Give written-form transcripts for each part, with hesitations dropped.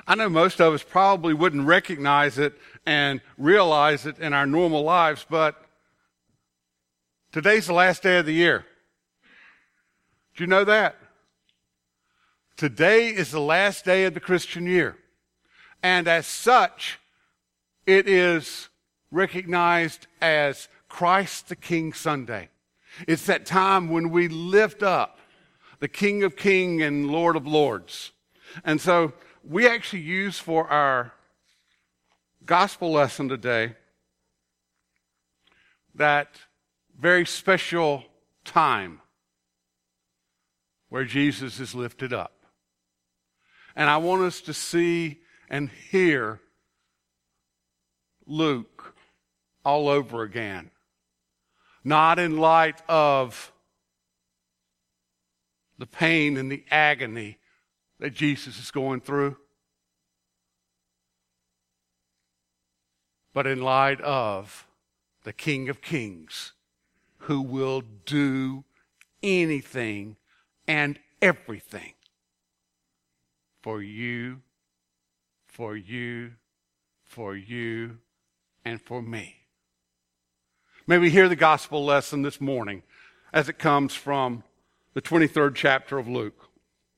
I know most of us probably wouldn't recognize it and realize it in our normal lives, but today's the last day of the year. Do you know that? Today is the last day of the Christian year. And as such, it is recognized as Christ the King Sunday. It's that time when we lift up the King of Kings and Lord of Lords. And so we actually use for our gospel lesson today that very special time where Jesus is lifted up. And I want us to see and hear Luke all over again. Not in light of the pain and the agony that Jesus is going through, but in light of the King of Kings who will do anything and everything for you, for you, for you, and for me. May we hear the gospel lesson this morning as it comes from the 23rd chapter of Luke.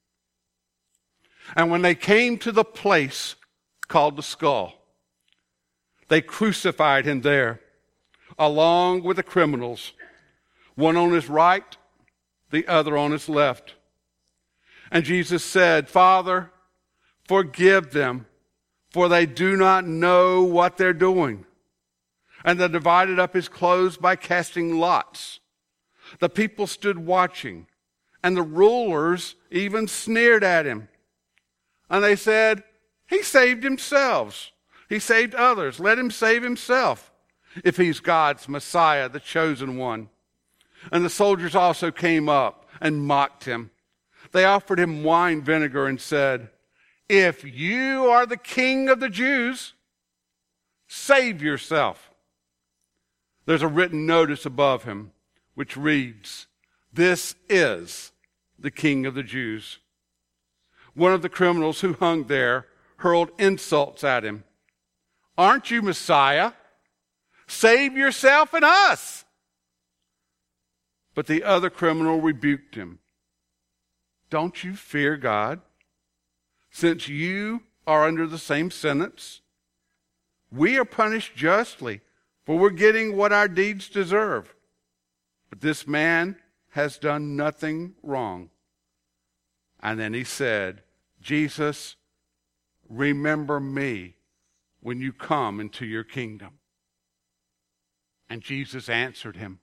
And when they came to the place called the Skull, they crucified him there, along with the criminals, one on his right, the other on his left. And Jesus said, "Father, forgive them, for they do not know what they're doing." And they divided up his clothes by casting lots. The people stood watching, and the rulers even sneered at him. And they said, "He saved himself. He saved others. Let him save himself, if he's God's Messiah, the chosen one." And the soldiers also came up and mocked him. They offered him wine vinegar and said, "If you are the King of the Jews, save yourself." There's a written notice above him which reads, "This is the King of the Jews." One of the criminals who hung there hurled insults at him. "Aren't you Messiah? Save yourself and us." But the other criminal rebuked him. "Don't you fear God, since you are under the same sentence? We are punished justly, for we're getting what our deeds deserve. But this man has done nothing wrong." And then he said, "Jesus, remember me when you come into your kingdom." And Jesus answered him,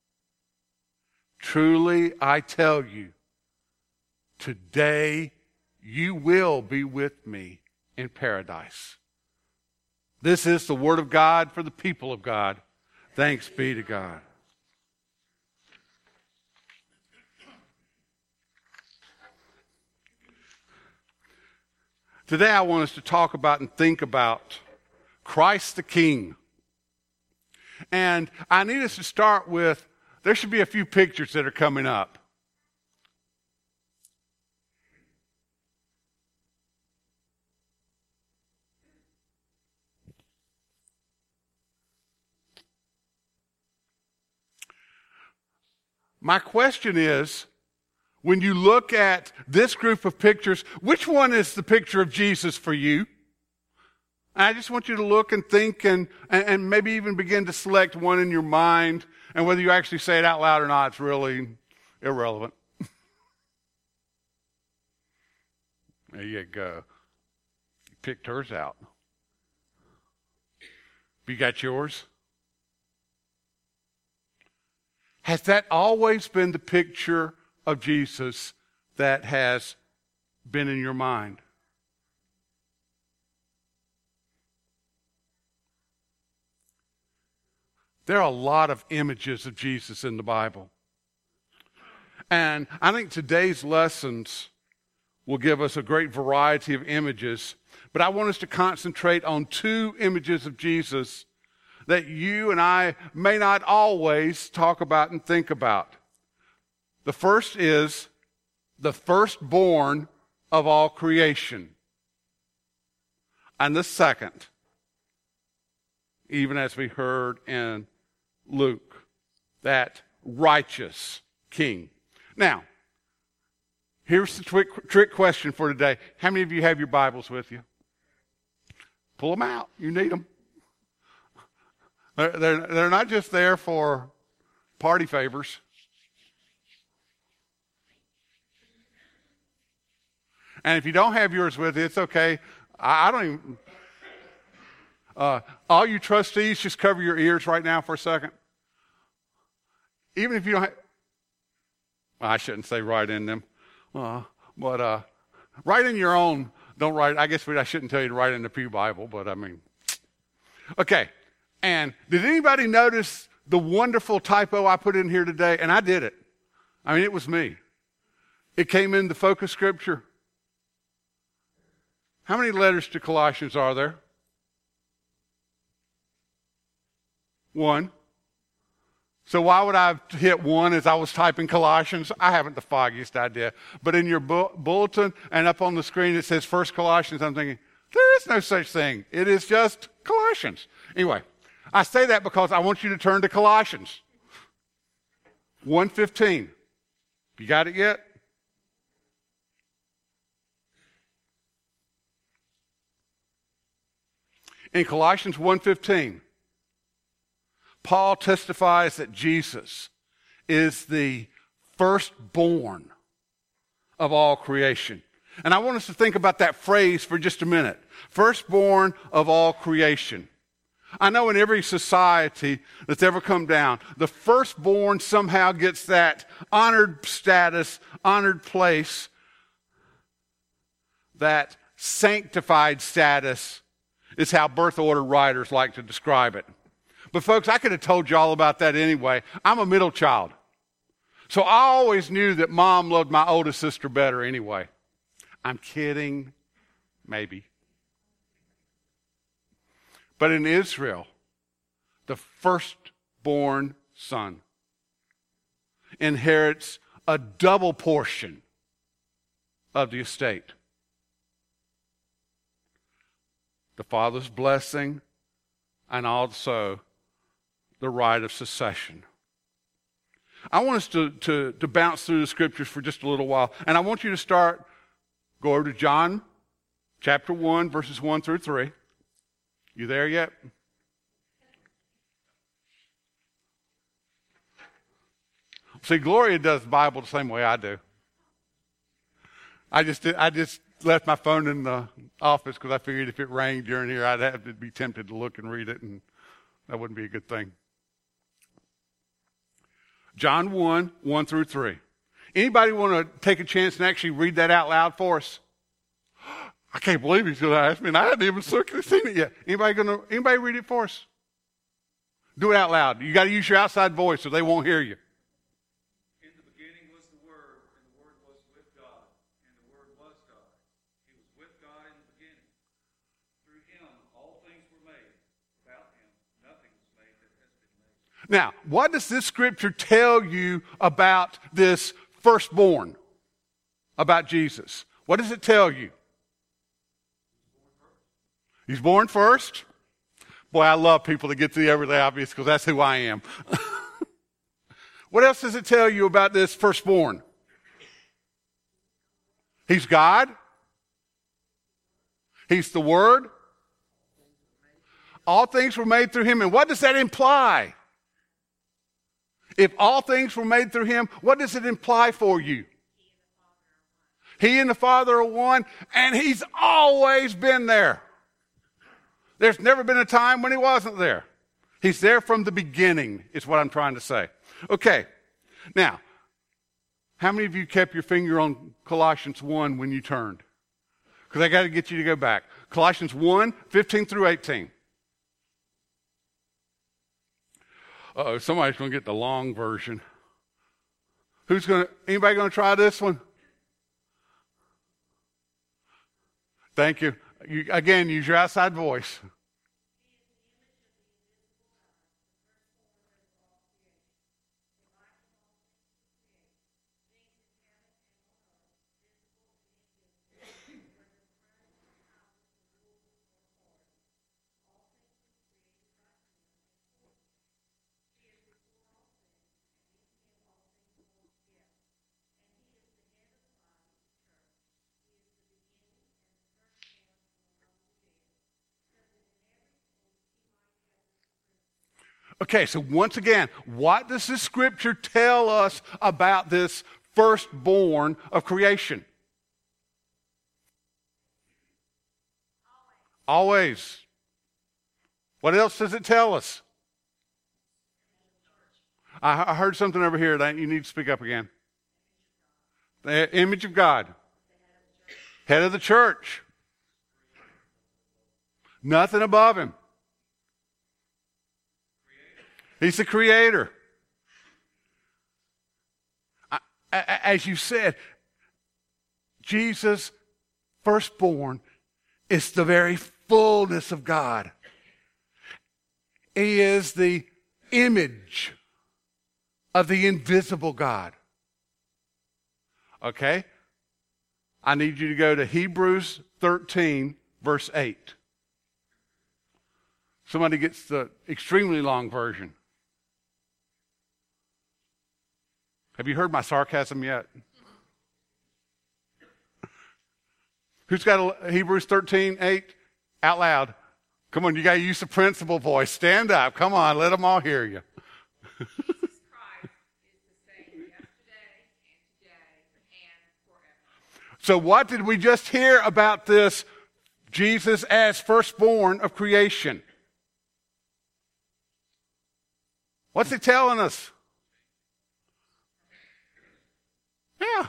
"Truly I tell you, today you will be with me in paradise." This is the word of God for the people of God. Thanks be to God. Today I want us to talk about and think about Christ the King. And I need us to start with, there should be a few pictures that are coming up. My question is, when you look at this group of pictures, which one is the picture of Jesus for you? I just want you to look and think and maybe even begin to select one in your mind. And whether you actually say it out loud or not, it's really irrelevant. There you go. You picked hers out. You got yours? Has that always been the picture of Jesus that has been in your mind? There are a lot of images of Jesus in the Bible. And I think today's lessons will give us a great variety of images. But I want us to concentrate on two images of Jesus that you and I may not always talk about and think about. The first is the firstborn of all creation. and the second, even as we heard in Luke, that righteous king. Now, here's the trick question for today. How many of you have your Bibles with you? Pull them out. You need them. They're not just there for party favors. And if you don't have yours with you, it's okay. I don't even... all you trustees, just cover your ears right now for a second. Even if you don't have... Well, I shouldn't say write in them. But write in your own. Don't write... I guess I shouldn't tell you to write in the Pew Bible, but I mean... Okay. And did anybody notice the wonderful typo I put in here today? And I did it. I mean, it was me. It came in the focus scripture. How many letters to Colossians are there? 1. So why would I have hit 1 as I was typing Colossians? I haven't the foggiest idea. But in your bulletin and up on the screen it says 1 Colossians. I'm thinking, there is no such thing. It is just Colossians. Anyway, I say that because I want you to turn to Colossians 1:15. You got it yet? In Colossians 1:15, Paul testifies that Jesus is the firstborn of all creation. And I want us to think about that phrase for just a minute. Firstborn of all creation. I know in every society that's ever come down, the firstborn somehow gets that honored status, honored place, that sanctified status is how birth order writers like to describe it. But folks, I could have told you all about that anyway. I'm a middle child. So I always knew that Mom loved my oldest sister better anyway. I'm kidding. Maybe. But in Israel, the firstborn son inherits a double portion of the estate. The father's blessing and also the right of succession. I want us to bounce through the scriptures for just a little while. And I want you to go over to John chapter 1, verses 1 through 3. You there yet? See, Gloria does the Bible the same way I do. I just left my phone in the office because I figured if it rained during here, I'd have to be tempted to look and read it, and that wouldn't be a good thing. John 1, 1 through 3. Anybody want to take a chance and actually read that out loud for us? I can't believe he's going to ask me, and I hadn't even seen it yet. Anybody read it for us? Do it out loud. You got to use your outside voice so they won't hear you. In the beginning was the Word, and the Word was with God, and the Word was God. He was with God in the beginning. Through him all things were made. Without him nothing was made that has been made. Now, what does this scripture tell you about this firstborn? About Jesus? What does it tell you? He's born first. Boy, I love people that get to the everyday obvious because that's who I am. What else does it tell you about this firstborn? He's God. He's the Word. All things were made through him. And what does that imply? If all things were made through him, what does it imply for you? He and the Father are one, and he's always been there. There's never been a time when he wasn't there. He's there from the beginning, is what I'm trying to say. Okay, now, how many of you kept your finger on Colossians 1 when you turned? Because I got to get you to go back. Colossians 1, 15 through 18. Uh-oh, somebody's going to get the long version. Anybody going to try this one? Thank you. Again, use your outside voice. Okay, so once again, what does this scripture tell us about this firstborn of creation? Always. What else does it tell us? I heard something over here that you need to speak up again. The image of God. Head of the church. Nothing above him. He's the creator. As you said, Jesus, firstborn, is the very fullness of God. He is the image of the invisible God. Okay? I need you to go to Hebrews 13, verse 8. Somebody gets the extremely long version. Have you heard my sarcasm yet? Who's got Hebrews 13, 8 out loud? Come on, you got to use the principal voice. Stand up. Come on, let them all hear you. So what did we just hear about this Jesus as firstborn of creation? What's it telling us? Yeah.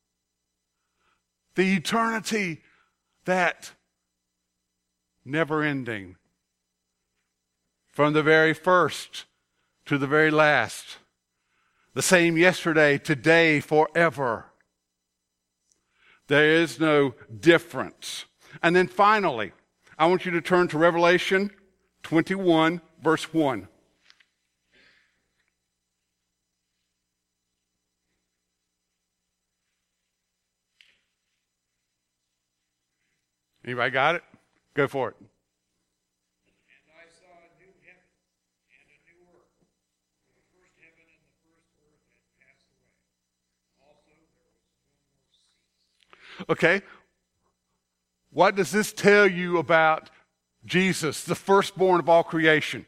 The eternity that never ending. From the very first to the very last. The same yesterday, today, forever. There is no difference. And then finally, I want you to turn to Revelation 21, verse 1. Anybody got it? Go for it. And I saw a new heaven and a new earth. For the first heaven and the first earth had passed away. Also, there was no more sea. Okay. What does this tell you about Jesus, the firstborn of all creation?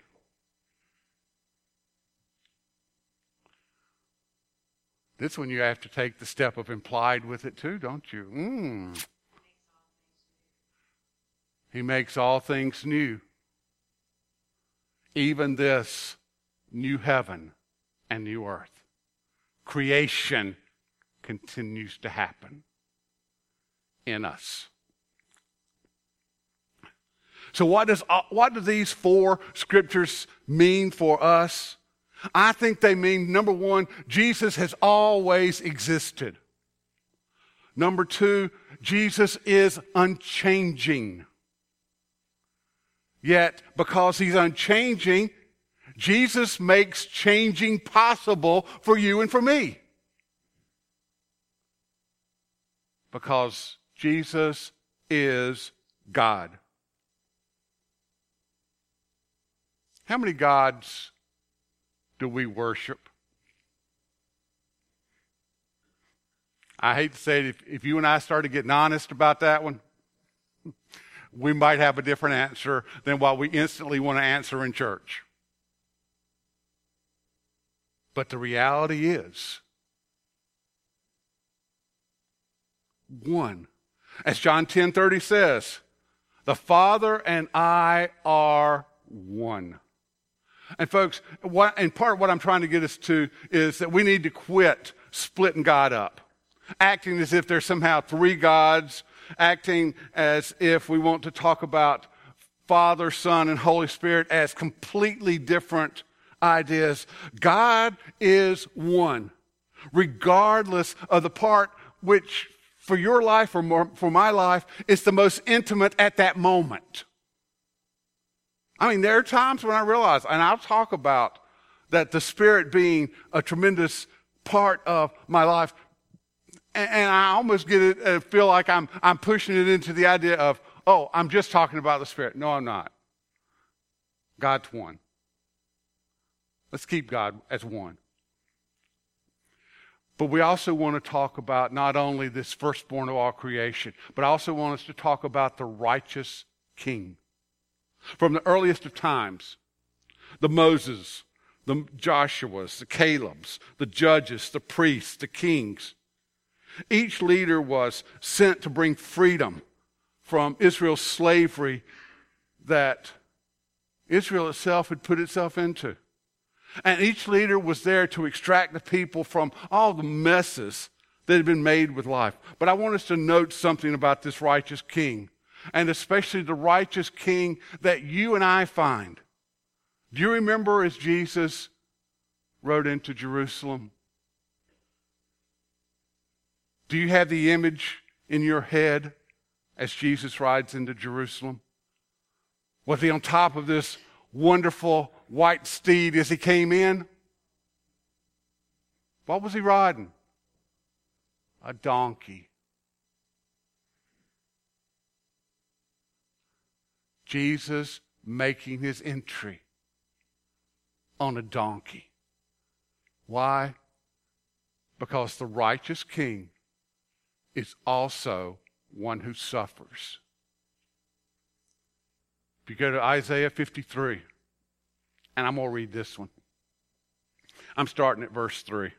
This one you have to take the step of implied with it too, don't you? He makes all things new. Even this new heaven and new earth. Creation continues to happen in us. So what do these four scriptures mean for us? I think they mean, number one, Jesus has always existed. Number two, Jesus is unchanging. Yet, because he's unchanging, Jesus makes changing possible for you and for me. Because Jesus is God. How many gods do we worship? I hate to say it, if you and I started getting honest about that one, we might have a different answer than what we instantly want to answer in church. But the reality is, one. As John 10:30 says, the Father and I are one. And folks, in part what I'm trying to get us to is that we need to quit splitting God up. Acting as if there's somehow three gods, acting as if we want to talk about Father, Son, and Holy Spirit as completely different ideas. God is one, regardless of the part which for your life or for my life is the most intimate at that moment. I mean, there are times when I realize, and I'll talk about that the Spirit being a tremendous part of my life, and I almost get it, feel like I'm pushing it into the idea of, oh, I'm just talking about the Spirit. No, I'm not. God's one. Let's keep God as one. But we also want to talk about not only this firstborn of all creation, but I also want us to talk about the righteous King. From the earliest of times, the Moses, the Joshuas, the Calebs, the judges, the priests, the kings. Each leader was sent to bring freedom from Israel's slavery that Israel itself had put itself into. And each leader was there to extract the people from all the messes that had been made with life. But I want us to note something about this righteous king, and especially the righteous king that you and I find. Do you remember as Jesus rode into Jerusalem? Do you have the image in your head as Jesus rides into Jerusalem? Was he on top of this wonderful white steed as he came in? What was he riding? A donkey. Jesus making his entry on a donkey. Why? Because the righteous king is also one who suffers. If you go to Isaiah 53, and I'm going to read this one. I'm starting at verse 3.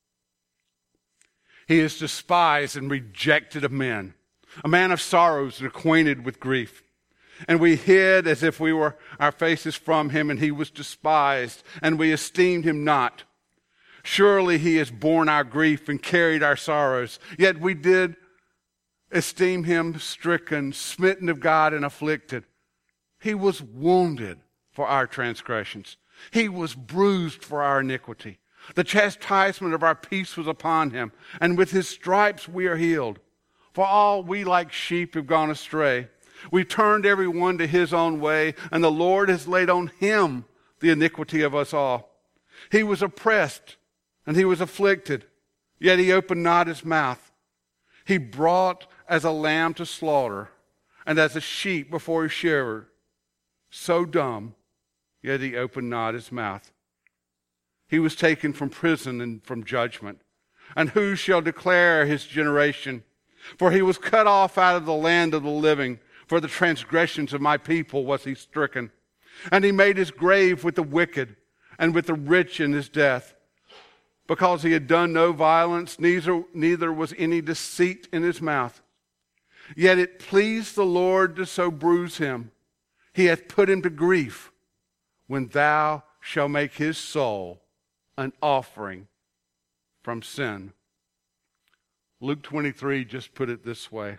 He is despised and rejected of men, a man of sorrows and acquainted with grief. And we hid as if we were our faces from him, and he was despised, and we esteemed him not. Surely he has borne our grief and carried our sorrows. Yet we did esteem him stricken, smitten of God, and afflicted. He was wounded for our transgressions. He was bruised for our iniquity. The chastisement of our peace was upon him, and with his stripes we are healed. For all we like sheep have gone astray. We turned every one to his own way, and the Lord has laid on him the iniquity of us all. He was oppressed, and he was afflicted, yet he opened not his mouth. He brought as a lamb to slaughter, and as a sheep before his shearer, so dumb, yet he opened not his mouth. He was taken from prison and from judgment. And who shall declare his generation? For he was cut off out of the land of the living. For the transgressions of my people was he stricken. And he made his grave with the wicked and with the rich in his death. Because he had done no violence, neither was any deceit in his mouth. Yet it pleased the Lord to so bruise him. He hath put him to grief. When thou shalt make his soul an offering from sin. Luke 23 just put it this way.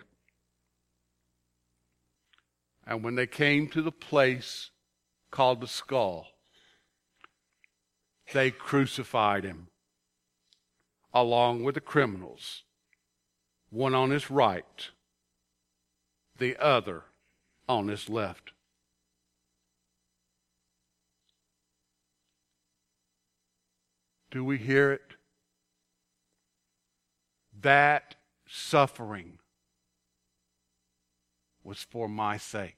And when they came to the place called the skull, they crucified him along with the criminals, one on his right, the other on his left. Do we hear it? That suffering was for my sake.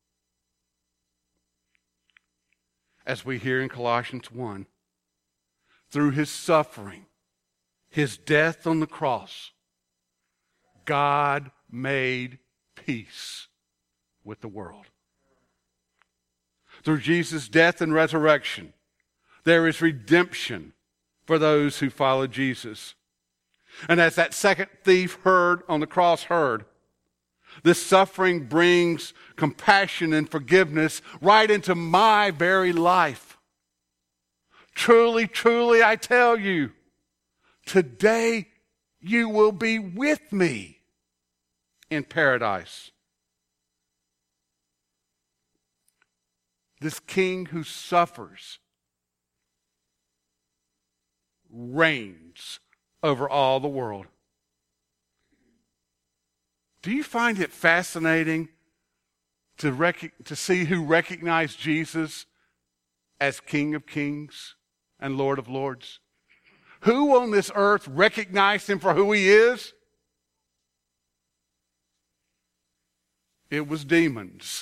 As we hear in Colossians 1, through his suffering, his death on the cross, God made peace with the world. Through Jesus' death and resurrection, there is redemption for those who follow Jesus. And as that second thief heard on the cross heard, this suffering brings compassion and forgiveness right into my very life. Truly, truly, I tell you, today you will be with me in paradise. This king who suffers reigns over all the world. Do you find it fascinating to see who recognized Jesus as King of Kings and Lord of Lords? Who on this earth recognized him for who he is? It was demons.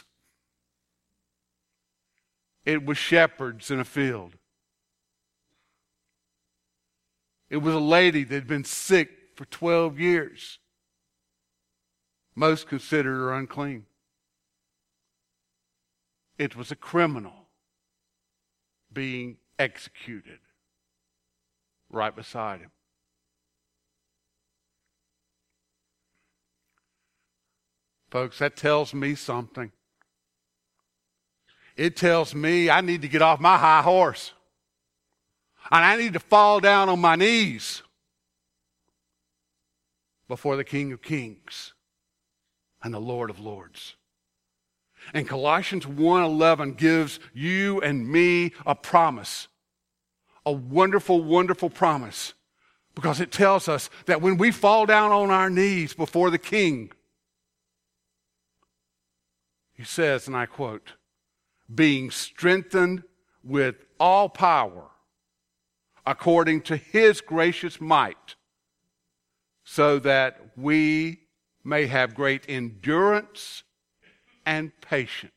It was shepherds in a field. It was a lady that had been sick for 12 years. Most considered her unclean. It was a criminal being executed right beside him. Folks, that tells me something. It tells me I need to get off my high horse. And I need to fall down on my knees before the King of Kings and the Lord of Lords. And Colossians 1:11 gives you and me a promise, a wonderful, wonderful promise, because it tells us that when we fall down on our knees before the King, he says, and I quote, being strengthened with all power according to his gracious might, so that we may have great endurance and patience.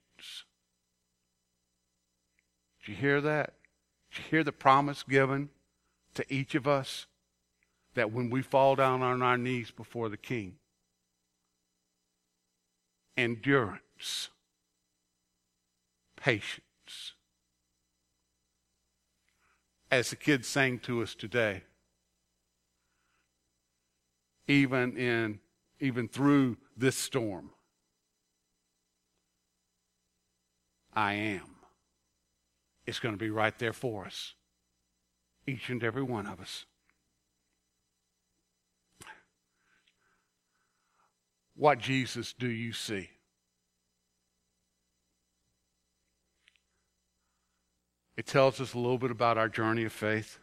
Did you hear that? Did you hear the promise given to each of us? That when we fall down on our knees before the King, endurance, patience. As the kids sang to us today, even through this storm, I am. It's going to be right there for us, each and every one of us. What Jesus do you see? It tells us a little bit about our journey of faith.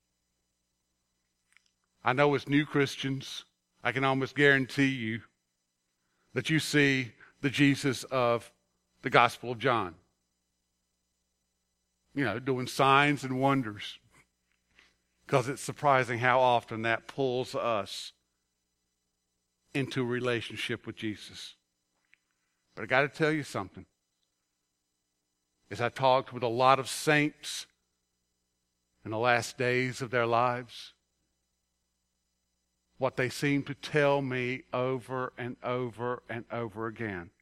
I know as new Christians, I can almost guarantee you that you see the Jesus of the Gospel of John. You know, doing signs and wonders. Because it's surprising how often that pulls us into a relationship with Jesus. But I got to tell you something. As I talked with a lot of saints in the last days of their lives, what they seem to tell me over and over and over again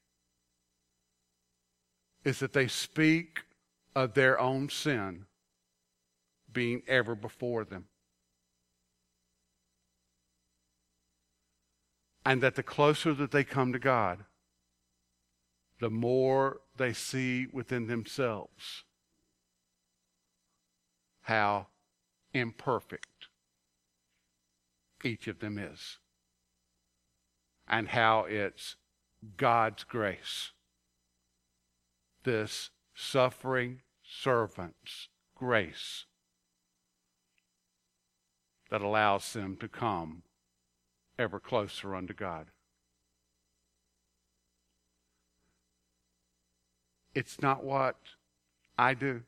is that they speak of their own sin being ever before them. And that the closer that they come to God, the more they see within themselves how imperfect each of them is. And how it's God's grace, this suffering servant's grace, that allows them to come ever closer unto God. It's not what I do.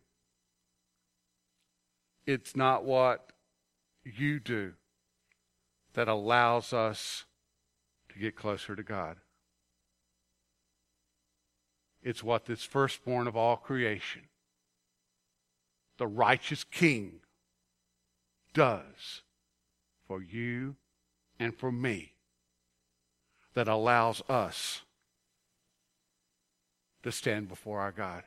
It's not what you do that allows us to get closer to God. It's what this firstborn of all creation, the righteous King, does for you and for me, that allows us to stand before our God.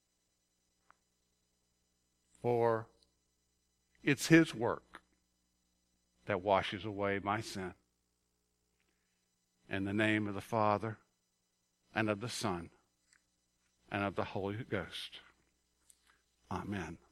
For it's his work that washes away my sin. In the name of the Father, and of the Son, and of the Holy Ghost. Amen.